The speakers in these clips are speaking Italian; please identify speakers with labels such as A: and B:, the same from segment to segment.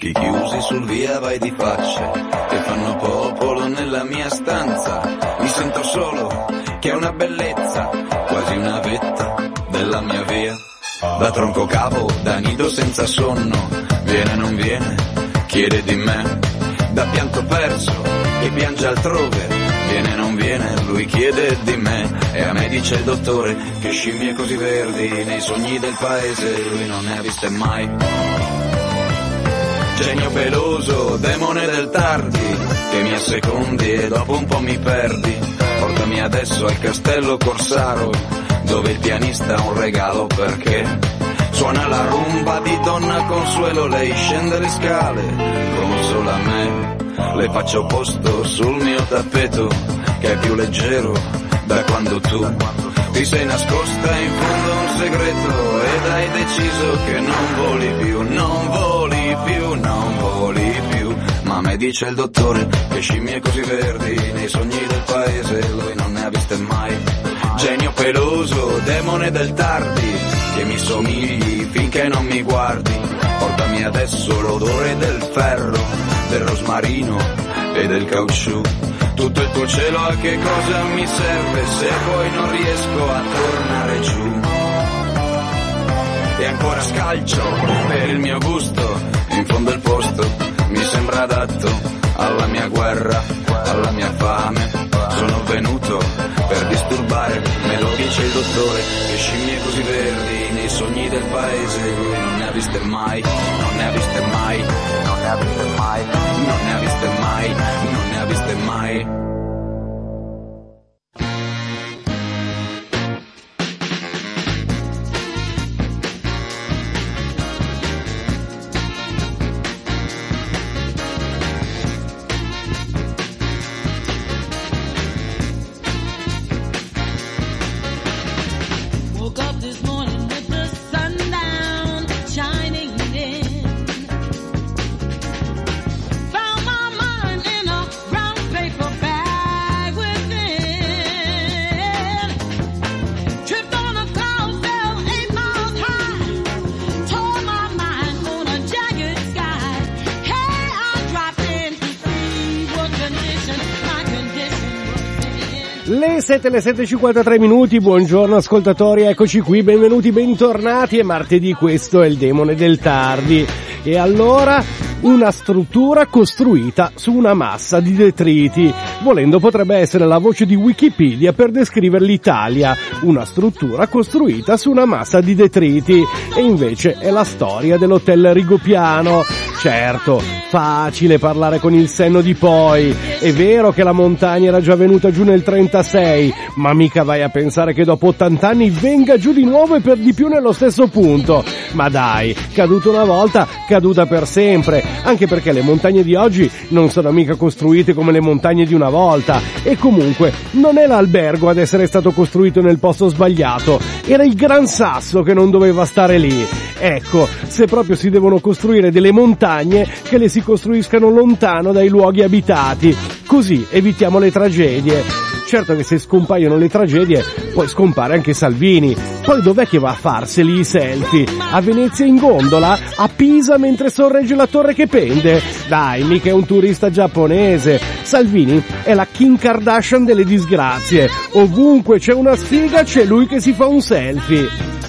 A: occhi chiusi sul via vai di facce che fanno popolo nella mia stanza. Mi sento solo, che è una bellezza, quasi una vetta della mia via. Da tronco capo, da nido senza sonno, viene non viene, chiede di me. Da pianto perso, che piange altrove, viene non viene, lui chiede di me. E a me dice il dottore che scimmie così verdi nei sogni del paese lui non ne ha viste mai. Genio peloso, demone del tardi, che mi assecondi e dopo un po' mi perdi. Portami adesso al castello Corsaro, dove il pianista ha un regalo perché suona la rumba di Donna Consuelo. Lei scende le scale, consola me, le faccio posto sul mio tappeto che è più leggero da quando tu ti sei nascosta in fondo a un segreto ed hai deciso che non voli più, non voli più, non voli più. Ma a me dice il dottore che scimmie così verdi nei sogni del paese lui non ne ha viste mai. Genio peloso, demone del tardi, che mi somigli finché non mi guardi. Portami adesso l'odore del ferro, del rosmarino e del caucciù. Tutto il tuo cielo a che cosa mi serve se poi non riesco a tornare giù. E ancora scalcio per il mio gusto, in fondo il posto mi sembra adatto alla mia guerra, alla mia fame. Sono venuto per disturbare, me lo dice il dottore, che scimmie così verdi nei sogni del paese lui non ne ha viste mai, non ne ha viste mai, non ne ha viste mai, non ne ha viste mai, non ne ha viste mai.
B: Le 7:53 minuti, buongiorno ascoltatori, eccoci qui, benvenuti, bentornati, è martedì, questo è il demone del tardi. E allora, una struttura costruita su una massa di detriti. Volendo potrebbe essere la voce di Wikipedia per descrivere l'Italia, una struttura costruita su una massa di detriti. E invece è la storia dell'hotel Rigopiano. Certo, facile parlare con il senno di poi. È vero che la montagna era già venuta giù nel 36, ma mica vai a pensare che dopo 80 anni venga giù di nuovo e per di più nello stesso punto. Ma dai, caduta una volta, caduta per sempre, anche perché le montagne di oggi non sono mica costruite come le montagne di una volta. E comunque non è l'albergo ad essere stato costruito nel posto sbagliato, era il Gran Sasso che non doveva stare lì. Ecco, se proprio si devono costruire delle montagne, che le si costruiscano lontano dai luoghi abitati, così evitiamo le tragedie. Certo che se scompaiono le tragedie, poi scompare anche Salvini. Poi dov'è che va a farseli i selfie? A Venezia in gondola? A Pisa mentre sorregge la torre che pende? Dai, mica è un turista giapponese. Salvini è la Kim Kardashian delle disgrazie. Ovunque c'è una sfiga, c'è lui che si fa un selfie.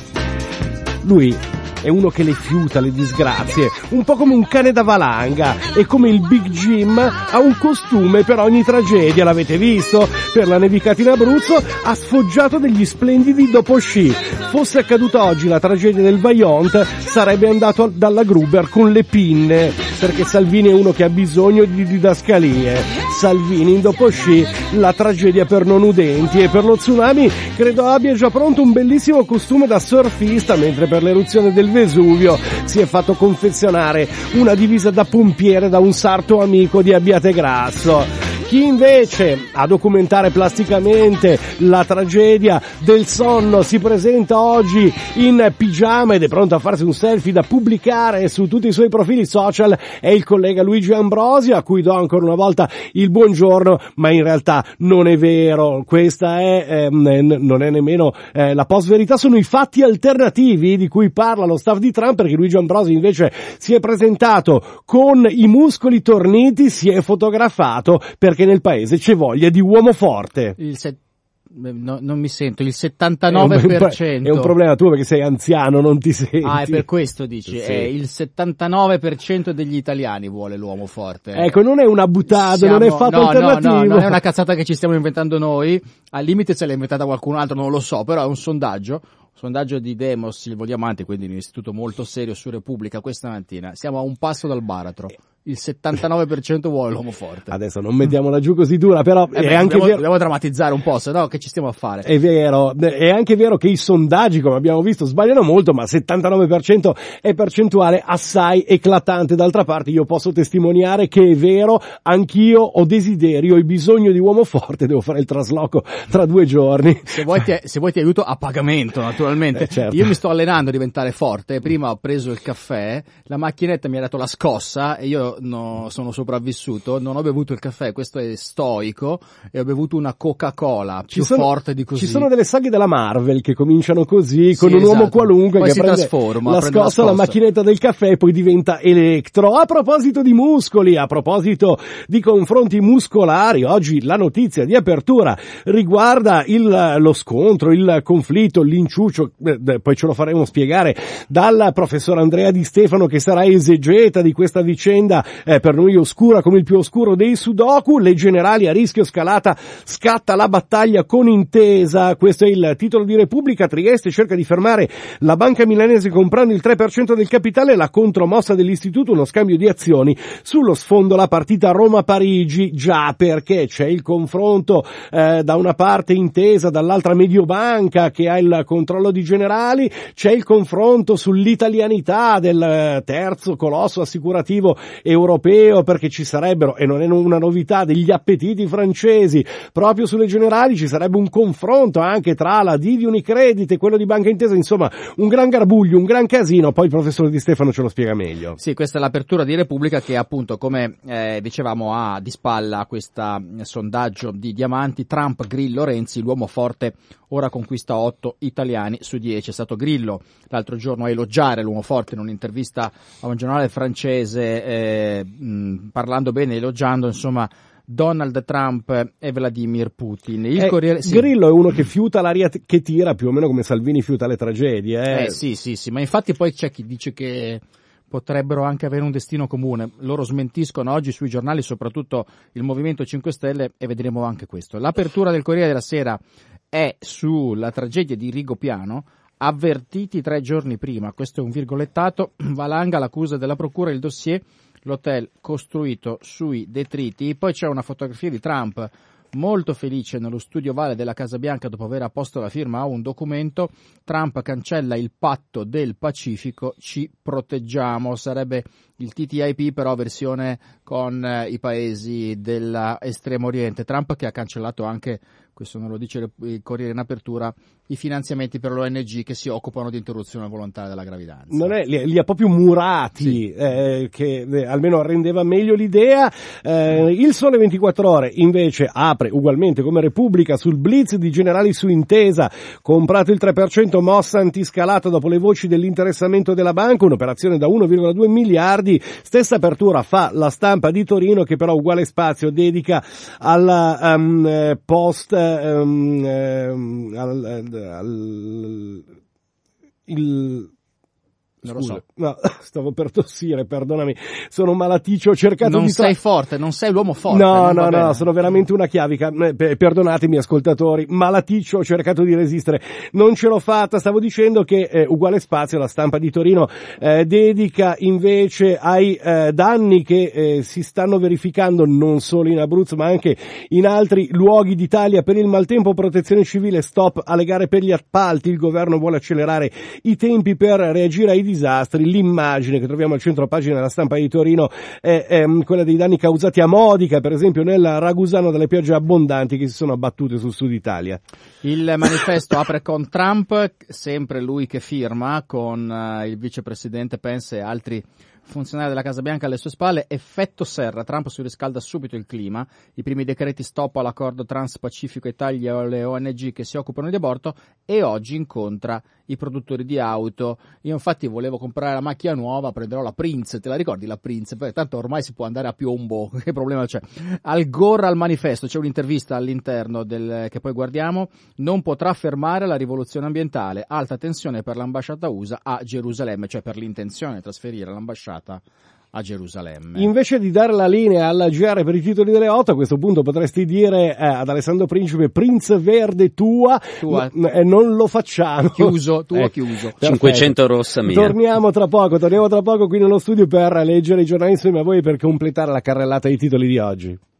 B: Lui è uno che le fiuta le disgrazie, un po' come un cane da valanga, e come il Big Jim ha un costume per ogni tragedia, l'avete visto? Per la nevicata in Abruzzo ha sfoggiato degli splendidi dopo sci. Fosse accaduta oggi la tragedia del Vajont, sarebbe andato dalla Gruber con le pinne, perché Salvini è uno che ha bisogno di didascalie. Salvini in dopo sci, la tragedia per non udenti, e per lo tsunami credo abbia già pronto un bellissimo costume da surfista, mentre per l'eruzione del Vesuvio si è fatto confezionare una divisa da pompiere da un sarto amico di Abbiategrasso. Chi invece a documentare plasticamente la tragedia del sonno si presenta oggi in pigiama ed è pronto a farsi un selfie da pubblicare su tutti i suoi profili social è il collega Luigi Ambrosio, a cui do ancora una volta il buongiorno, ma in realtà non è vero, questa è non è nemmeno la post-verità, sono i fatti alternativi di cui parla lo staff di Trump, perché Luigi Ambrosio invece si è presentato con i muscoli torniti, si è fotografato perché nel paese c'è voglia di uomo forte.
C: Non mi sento, il 79%.
B: È un problema tuo perché sei anziano, non ti senti.
C: Ah, è per questo dici,
B: sì.
C: Il 79% degli italiani vuole l'uomo forte.
B: Ecco, non è una buttata, non è fatto alternativo.
C: No, non è una cazzata che ci stiamo inventando noi, al limite se l'ha inventata qualcun altro, non lo so, però è un sondaggio di Demos, Silvio Diamanti, quindi un istituto molto serio su Repubblica questa mattina. Siamo a un passo dal baratro. Il 79% vuole l'uomo forte.
B: Adesso non mettiamola giù così dura, però è anche vero.
C: Dobbiamo drammatizzare un po', se no che ci stiamo a fare?
B: È vero, è anche vero che i sondaggi, come abbiamo visto, sbagliano molto, ma 79% è percentuale assai eclatante. D'altra parte io posso testimoniare che è vero, anch'io ho desiderio e bisogno di uomo forte, devo fare il trasloco tra 2 giorni.
C: Se vuoi ti aiuto a pagamento, naturalmente.
B: Certo.
C: Io mi sto allenando a diventare forte, prima ho preso il caffè, la macchinetta mi ha dato la scossa e io sono sopravvissuto, non ho bevuto il caffè, questo è stoico, e ho bevuto una Coca-Cola forte di così.
B: Ci sono delle saghe della Marvel che cominciano così, con un
C: esatto.
B: uomo qualunque
C: poi
B: che prende
C: trasforma,
B: la scossa, la macchinetta del caffè e poi diventa elettro. A proposito di muscoli, a proposito di confronti muscolari, oggi la notizia di apertura riguarda lo scontro, il conflitto, l'inciuccio, poi ce lo faremo spiegare dal professor Andrea Di Stefano, che sarà esegeta di questa vicenda, per noi oscura come il più oscuro dei Sudoku. Le generali a rischio scalata, scatta la battaglia con Intesa, questo è il titolo di Repubblica. Trieste cerca di fermare la banca milanese comprando il 3% del capitale, la contromossa dell'istituto, uno scambio di azioni sullo sfondo la partita Roma-Parigi, già perché c'è il confronto da una parte Intesa, dall'altra Mediobanca che ha il controllo di Generali, c'è il confronto sull'italianità del terzo colosso assicurativo europeo, perché ci sarebbero, e non è una novità, degli appetiti francesi. Proprio sulle generali ci sarebbe un confronto anche tra la Divi Unicredit e quello di Banca Intesa, insomma un gran garbuglio, un gran casino. Poi il professor Di Stefano ce lo spiega meglio.
C: Sì, questa è l'apertura di Repubblica che appunto, come dicevamo, ha di spalla questo sondaggio di Diamanti. Trump, Grillo, Renzi, l'uomo forte ora conquista 8 italiani su 10. È stato Grillo l'altro giorno a elogiare l'uomo forte in un'intervista a un giornale francese, parlando bene, elogiando insomma Donald Trump e Vladimir Putin. Il Corriere, sì.
B: Grillo è uno che fiuta l'aria che tira, più o meno come Salvini fiuta le tragedie.
C: Sì, ma infatti poi c'è chi dice che potrebbero anche avere un destino comune. Loro smentiscono oggi sui giornali, soprattutto il Movimento 5 Stelle, e vedremo anche questo. L'apertura del Corriere della Sera è sulla tragedia di Rigopiano. Avvertiti 3 giorni prima, questo è un virgolettato, valanga l'accusa della procura, il dossier, l'hotel costruito sui detriti. Poi c'è una fotografia di Trump molto felice nello studio Vale della Casa Bianca dopo aver apposto la firma a un documento. Trump cancella il patto del Pacifico, ci proteggiamo, sarebbe il TTIP però versione con i paesi dell'estremo oriente. Trump che ha cancellato anche, questo non lo dice il Corriere in apertura, i finanziamenti per l'ONG che si occupano di interruzione volontaria della gravidanza.
B: Non è, li ha proprio murati, sì. Che almeno rendeva meglio l'idea. Il Sole 24 Ore invece apre ugualmente come Repubblica sul blitz di Generali su Intesa, comprato il 3%, mossa antiscalata dopo le voci dell'interessamento della banca, un'operazione da 1,2 miliardi. Stessa apertura fa La Stampa di Torino, che però uguale spazio dedica alla post
C: non lo so.
B: No, stavo per tossire, perdonami. Sono malaticcio, ho cercato
C: non
B: di...
C: sei forte, non sei l'uomo forte.
B: No, sono veramente una chiavica. Perdonatemi ascoltatori, malaticcio, ho cercato di resistere. Non ce l'ho fatta, stavo dicendo che uguale spazio La Stampa di Torino dedica invece ai danni che si stanno verificando non solo in Abruzzo ma anche in altri luoghi d'Italia per il maltempo. Protezione civile, stop alle gare per gli appalti, il governo vuole accelerare i tempi per reagire ai disastri. L'immagine che troviamo al centro pagina della Stampa di Torino è quella dei danni causati a Modica, per esempio nel Ragusano, dalle piogge abbondanti che si sono abbattute sul sud Italia.
C: Il manifesto apre con Trump, sempre lui che firma, con il vicepresidente Pence e altri funzionari della Casa Bianca alle sue spalle. Effetto serra, Trump surriscalda subito il clima, i primi decreti stop all'accordo transpacifico e tagli alle ONG che si occupano di aborto, e oggi incontra i produttori di auto. Io infatti volevo comprare la macchina nuova, prenderò la Prince, te la ricordi la Prince? Beh, tanto ormai si può andare a piombo, che problema c'è? Al Gore al manifesto, c'è un'intervista all'interno che poi guardiamo. Non potrà fermare la rivoluzione ambientale, alta tensione per l'ambasciata USA a Gerusalemme, cioè per l'intenzione di trasferire l'ambasciata a Gerusalemme.
B: Invece di dare la linea alla GR per i titoli delle 8, a questo punto potresti dire ad Alessandro Principe: Prince Verde tua. Non lo facciamo.
C: Chiuso, chiuso.
D: 500 rossa mia.
B: Torniamo tra poco qui nello studio per leggere i giornali insieme a voi, per completare la carrellata dei titoli di oggi.